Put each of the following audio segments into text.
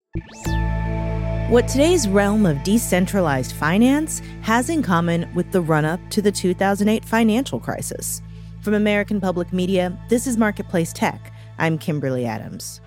What today's realm of decentralized finance has in common with the run-up to the 2008 financial crisis. From American Public Media, this is Marketplace Tech. I'm Kimberly Adams.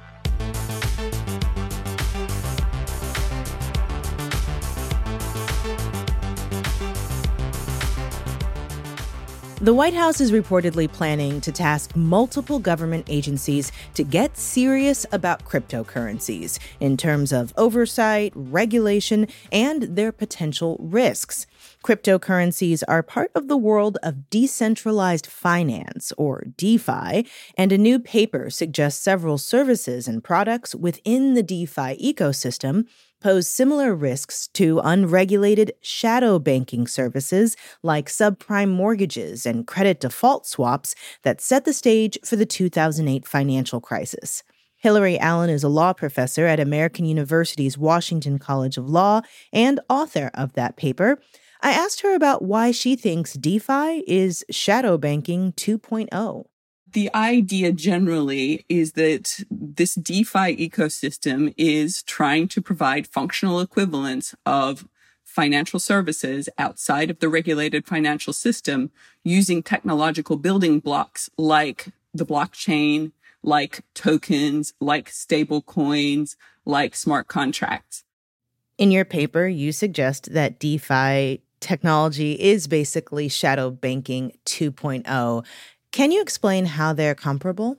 The White House is reportedly planning to task multiple government agencies to get serious about cryptocurrencies in terms of oversight, regulation, and their potential risks. Cryptocurrencies are part of the world of decentralized finance, or DeFi, and a new paper suggests several services and products within the DeFi ecosystem pose similar risks to unregulated shadow banking services like subprime mortgages and credit default swaps that set the stage for the 2008 financial crisis. Hillary Allen is a law professor at American University's Washington College of Law and author of that paper. I asked her about why she thinks DeFi is shadow banking 2.0. The idea generally is that this DeFi ecosystem is trying to provide functional equivalents of financial services outside of the regulated financial system using technological building blocks like the blockchain, like tokens, like stable coins, like smart contracts. In your paper, you suggest that DeFi technology is basically shadow banking 2.0. Can you explain how they're comparable?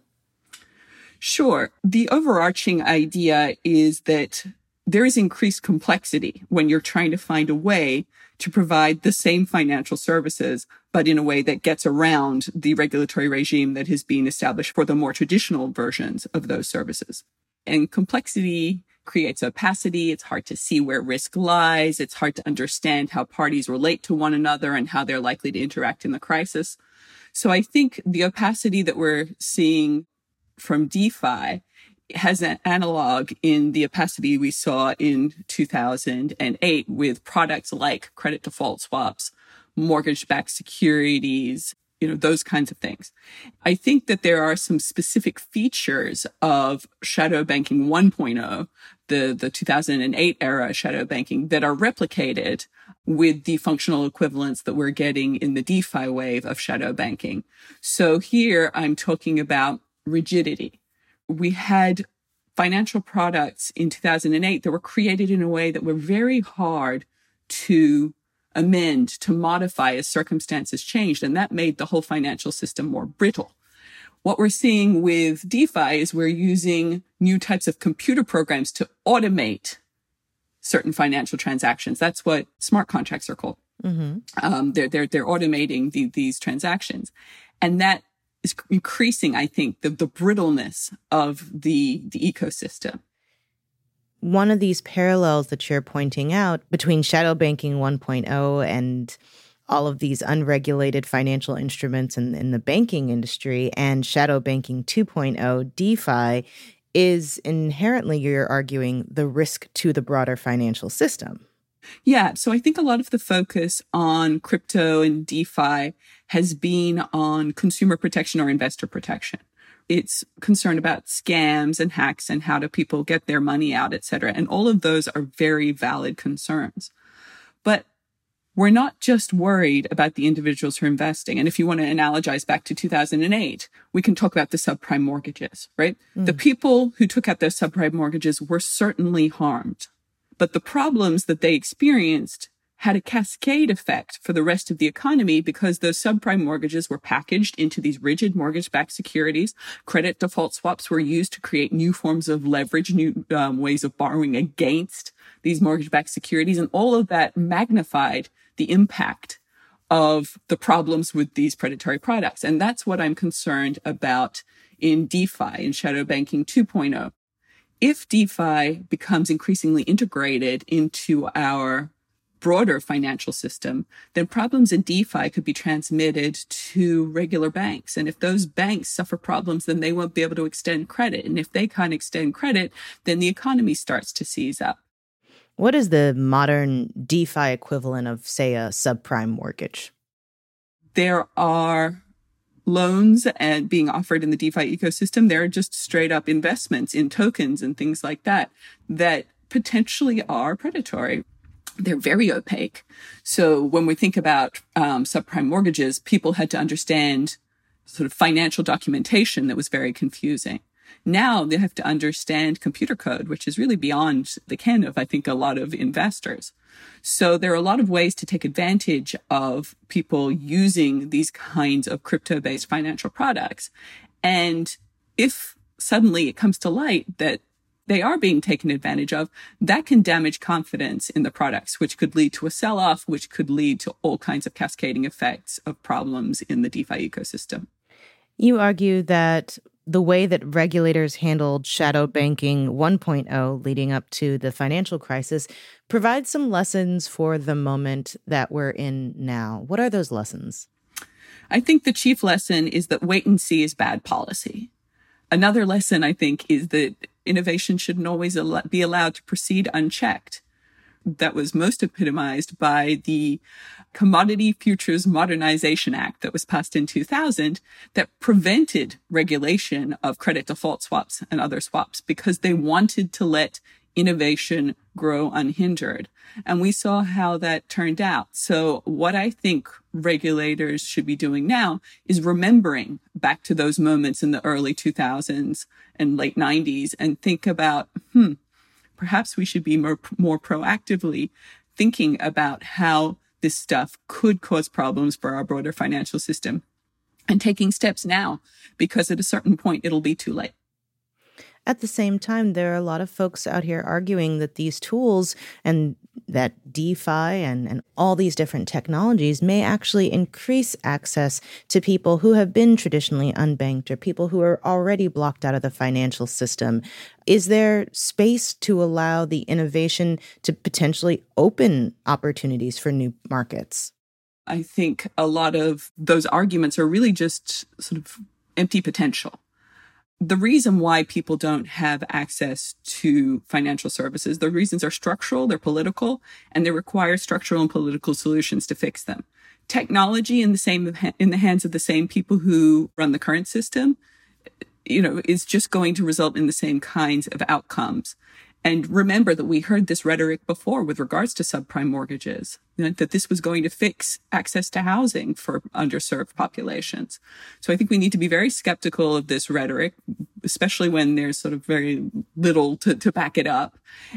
Sure. The overarching idea is that there is increased complexity when you're trying to find a way to provide the same financial services, but in a way that gets around the regulatory regime that has been established for the more traditional versions of those services. And complexity creates opacity. It's hard to see where risk lies. It's hard to understand how parties relate to one another and how they're likely to interact in the crisis. So I think the opacity that we're seeing from DeFi has an analog in the opacity we saw in 2008 with products like credit default swaps, mortgage-backed securities, those kinds of things. I think that there are some specific features of shadow banking 1.0, the 2008 era shadow banking, that are replicated with the functional equivalents that we're getting in the DeFi wave of shadow banking. So here I'm talking about rigidity. We had financial products in 2008 that were created in a way that were very hard to amend, to modify as circumstances changed, and that made the whole financial system more brittle. What we're seeing with DeFi is we're using new types of computer programs to automate certain financial transactions. That's what smart contracts are called. Mm-hmm. They're automating these transactions. And that is increasing, I think, the brittleness of the ecosystem. One of these parallels that you're pointing out between shadow banking 1.0 and all of these unregulated financial instruments in the banking industry and shadow banking 2.0 DeFi is inherently, you're arguing, the risk to the broader financial system. Yeah, so I think a lot of the focus on crypto and DeFi has been on consumer protection or investor protection. It's concerned about scams and hacks and how do people get their money out, et cetera. And all of those are very valid concerns. But we're not just worried about the individuals who are investing. And if you want to analogize back to 2008, we can talk about the subprime mortgages, right? Mm. The people who took out those subprime mortgages were certainly harmed. But the problems that they experienced had a cascade effect for the rest of the economy because those subprime mortgages were packaged into these rigid mortgage-backed securities. Credit default swaps were used to create new forms of leverage, new ways of borrowing against these mortgage-backed securities. And all of that magnified the impact of the problems with these predatory products. And that's what I'm concerned about in DeFi, in shadow banking 2.0. If DeFi becomes increasingly integrated into our broader financial system, then problems in DeFi could be transmitted to regular banks. And if those banks suffer problems, then they won't be able to extend credit. And if they can't extend credit, then the economy starts to seize up. What is the modern DeFi equivalent of, say, a subprime mortgage? There are loans and being offered in the DeFi ecosystem. There are just straight up investments in tokens and things like that, that potentially are predatory. They're very opaque. So when we think about subprime mortgages, people had to understand sort of financial documentation that was very confusing. Now they have to understand computer code, which is really beyond the ken of, I think, a lot of investors. So there are a lot of ways to take advantage of people using these kinds of crypto-based financial products. And if suddenly it comes to light that they are being taken advantage of, that can damage confidence in the products, which could lead to a sell-off, which could lead to all kinds of cascading effects of problems in the DeFi ecosystem. You argue that the way that regulators handled shadow banking 1.0 leading up to the financial crisis provides some lessons for the moment that we're in now. What are those lessons? I think the chief lesson is that wait and see is bad policy. Another lesson, I think, is that innovation shouldn't always be allowed to proceed unchecked. That was most epitomized by the Commodity Futures Modernization Act that was passed in 2000 that prevented regulation of credit default swaps and other swaps because they wanted to let innovation grow unhindered. And we saw how that turned out. So what I think regulators should be doing now is remembering back to those moments in the early 2000s and late 90s and think about, perhaps we should be more proactively thinking about how this stuff could cause problems for our broader financial system and taking steps now, because at a certain point, it'll be too late. At the same time, there are a lot of folks out here arguing that these tools and that DeFi and all these different technologies may actually increase access to people who have been traditionally unbanked or people who are already blocked out of the financial system. Is there space to allow the innovation to potentially open opportunities for new markets? I think a lot of those arguments are really just sort of empty potential. The reason why people don't have access to financial services, the reasons are structural, they're political, and they require structural and political solutions to fix them. Technology in the hands of the same people who run the current system, is just going to result in the same kinds of outcomes. And remember that we heard this rhetoric before with regards to subprime mortgages, that this was going to fix access to housing for underserved populations. So I think we need to be very skeptical of this rhetoric, especially when there's sort of very little to back it up,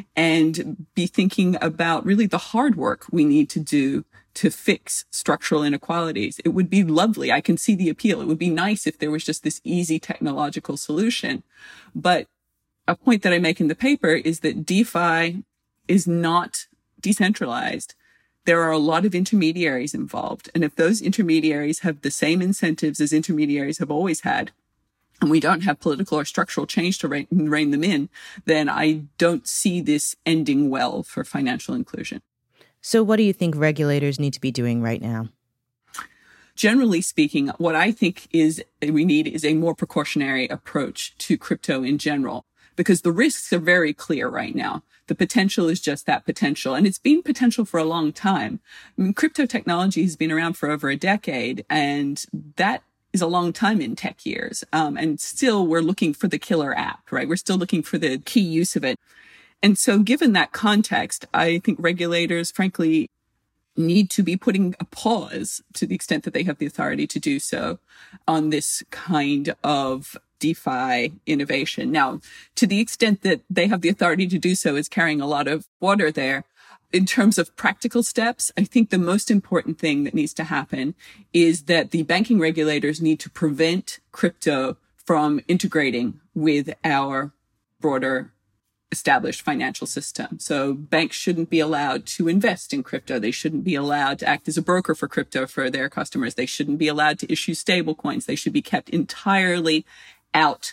and be thinking about really the hard work we need to do to fix structural inequalities. It would be lovely. I can see the appeal. It would be nice if there was just this easy technological solution. But a point that I make in the paper is that DeFi is not decentralized. There are a lot of intermediaries involved. And if those intermediaries have the same incentives as intermediaries have always had, and we don't have political or structural change to rein them in, then I don't see this ending well for financial inclusion. So what do you think regulators need to be doing right now? Generally speaking, what I think we need is a more precautionary approach to crypto in general, because the risks are very clear right now. The potential is just that potential, and it's been potential for a long time. I mean, crypto technology has been around for over a decade, and that is a long time in tech years. And still we're looking for the killer app, right? We're still looking for the key use of it. And so given that context, I think regulators, frankly, need to be putting a pause, to the extent that they have the authority to do so, on this kind of DeFi innovation. Now, to the extent that they have the authority to do so, it's carrying a lot of water there. In terms of practical steps, I think the most important thing that needs to happen is that the banking regulators need to prevent crypto from integrating with our broader established financial system. So banks shouldn't be allowed to invest in crypto. They shouldn't be allowed to act as a broker for crypto for their customers. They shouldn't be allowed to issue stable coins. They should be kept entirely out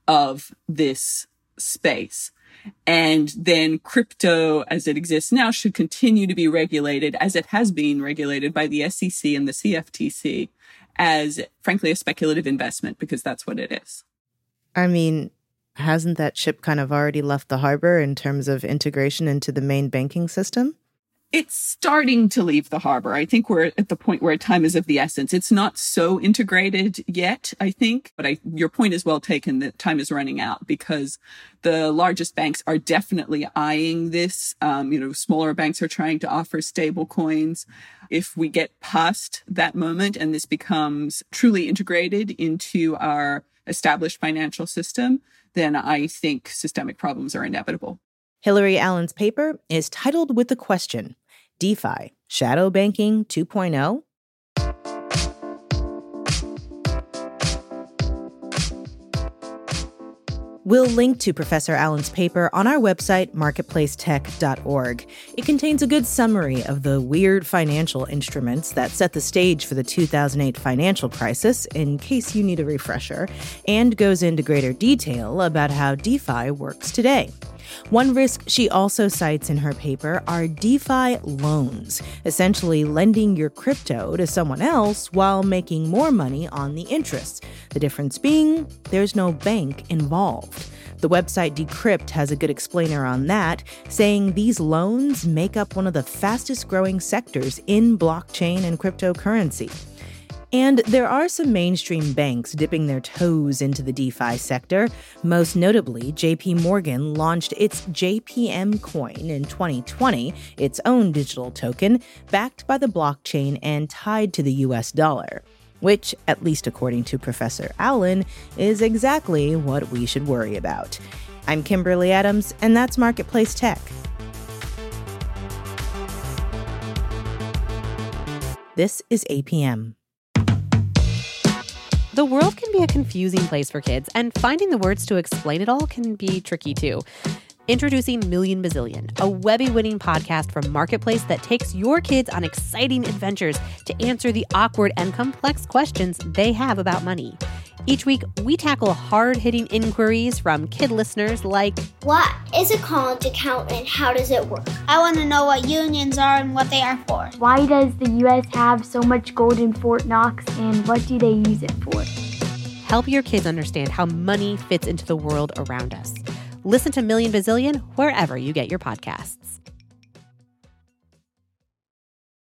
of this space. And then crypto, as it exists now, should continue to be regulated, as it has been regulated by the SEC and the CFTC, as, frankly, a speculative investment, because that's what it is. I mean, hasn't that ship kind of already left the harbor in terms of integration into the main banking system? It's starting to leave the harbor. I think we're at the point where time is of the essence. It's not so integrated yet, I think, but your point is well taken that time is running out because the largest banks are definitely eyeing this. Smaller banks are trying to offer stable coins. If we get past that moment and this becomes truly integrated into our established financial system, then I think systemic problems are inevitable. Hilary Allen's paper is titled with the question, DeFi, Shadow Banking 2.0? We'll link to Professor Allen's paper on our website, marketplacetech.org. It contains a good summary of the weird financial instruments that set the stage for the 2008 financial crisis, in case you need a refresher, and goes into greater detail about how DeFi works today. One risk she also cites in her paper are DeFi loans, essentially lending your crypto to someone else while making more money on the interest. The difference being, there's no bank involved. The website Decrypt has a good explainer on that, saying these loans make up one of the fastest growing sectors in blockchain and cryptocurrency. And there are some mainstream banks dipping their toes into the DeFi sector. Most notably, JP Morgan launched its JPM coin in 2020, its own digital token, backed by the blockchain and tied to the US dollar, which, at least according to Professor Allen, is exactly what we should worry about. I'm Kimberly Adams, and that's Marketplace Tech. This is APM. The world can be a confusing place for kids, and finding the words to explain it all can be tricky too. Introducing Million Bazillion, a Webby-winning podcast from Marketplace that takes your kids on exciting adventures to answer the awkward and complex questions they have about money. Each week, we tackle hard-hitting inquiries from kid listeners like, what is a college account and how does it work? I want to know what unions are and what they are for. Why does the U.S. have so much gold in Fort Knox and what do they use it for? Help your kids understand how money fits into the world around us. Listen to Million Bazillion wherever you get your podcasts.